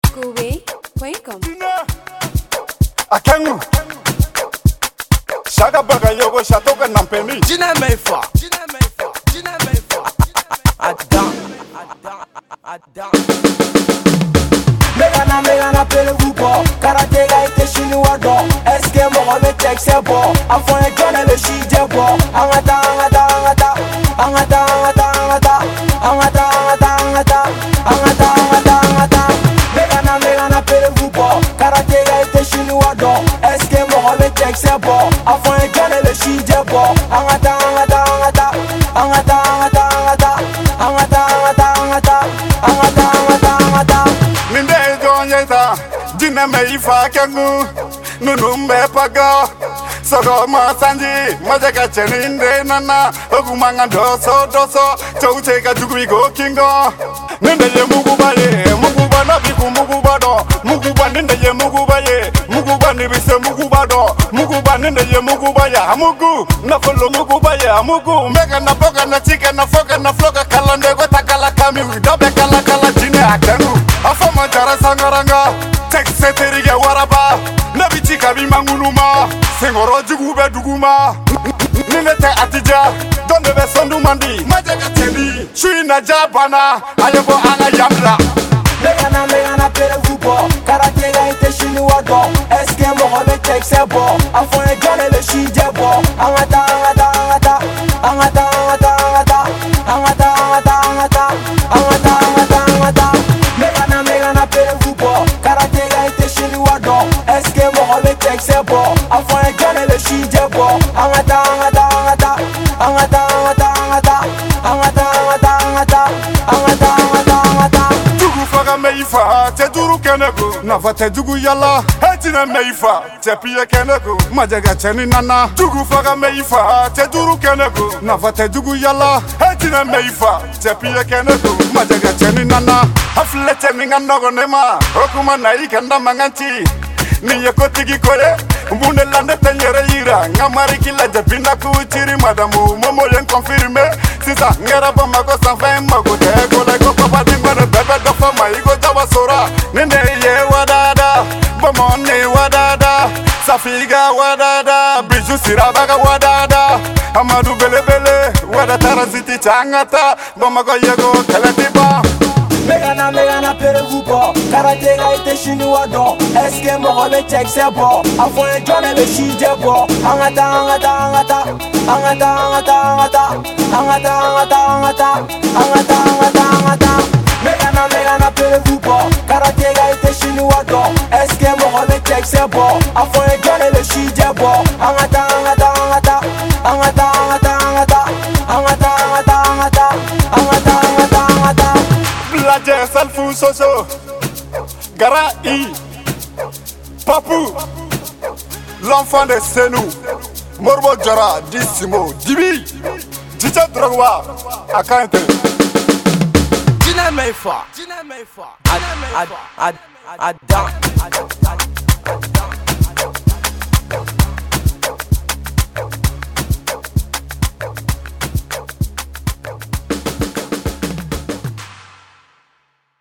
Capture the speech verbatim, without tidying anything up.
Kobe, welcome. Akengu Shaka baga yogo shatoka nampeni Jina meifa Jina meifa Jina meifa Adam Adam Adam Megana megana pele vupo Karatega ite shini wado Eske mogobe tekse bo Afone jone le shije bo Angata angata angata Angata angata angata Angata angata angata Angata angata angata Megana megana pele vupo Karatega ite shini wado Eske mogobe tekse bo Afone jone le shije bo Angata angata angata Angata angata angata Angata angata angata Angata angata angata Ninde jonyeta Jina meifa kengu Nunumbe paga Soko masanji Majaka cheninde nana Ogumanga doso doso Chouteka juguigo kingo Ninde ye muguba ye Muguba nabiku muguba do Muguba ninde ye muguba ye Muguba nibise muguba do Muguba ninde ye muguba ya Amugu Nafolo muguba ya Amugu Mega na boga na chika na foga na floga Kalande gota kala kami Widobe kala kala jine akengu Afoma jara sangaranga Tek seterige waraba Nabichi kabi mangunuma Sengoro jugube duguma Nilete atija Donde be sondu mandi Majaka tendi Shui na jabana Ayebo anga yamla Megana megana pele vupo Karatega ite shini wado Eske mogobe tekse bo Afone jone le shije bo Angata angata angata Angata angata angata Angata angata angata Angata angata angata Megana megana pele vupo Karatega ite shini wado Eske mogobe tekse bo Afone jone le shije bo Angata angata angata Angata angata angata Angata angata angata Angata angata angata Jugu faga meifa Te duru keneko Nafa te jugu yala Hetina meifa Te piye keneko Majaga cheni nana Jugu faga meifa Te duru keneko Nafa te jugu yala Hetina meifa Te piye keneko Majaga cheni nana Haflete minga nogo nema Okuma na ikanda manganchi Niye kotigi kore Mbune lande tenyere yira Ngamari kila jabina kuchiri Madamu momo yen confirme Sisa ngera ba mago sanfeng mago Tego lego papa dingwane bebe dofa Maigo jawa sora Nene ye wadada Bomone wadada Safiga wadada Biju sirabaga wadada Amadu bele bele Wadatara ziti changata Bomago yego keletiba Megana megana pele vupo Karatega ite shini wado Eske mogobe tekse bo Afone jone le shije bo Angata angata angata Angata angata angata Angata angata angata Angata angata angata Megana megana pele vupo Karatega ite shini wado Eske mogobe tekse bo Afone jone le shije bo Angata angata angata Angata angata angata Angata angata angata Angata angata angata Blaje salfu soso Gara I Papu L'enfant de Senou Morbo Jara Dissimo Dibi Dija Drogwa Akante Jina meifa Jina meifa Adam Adam Adam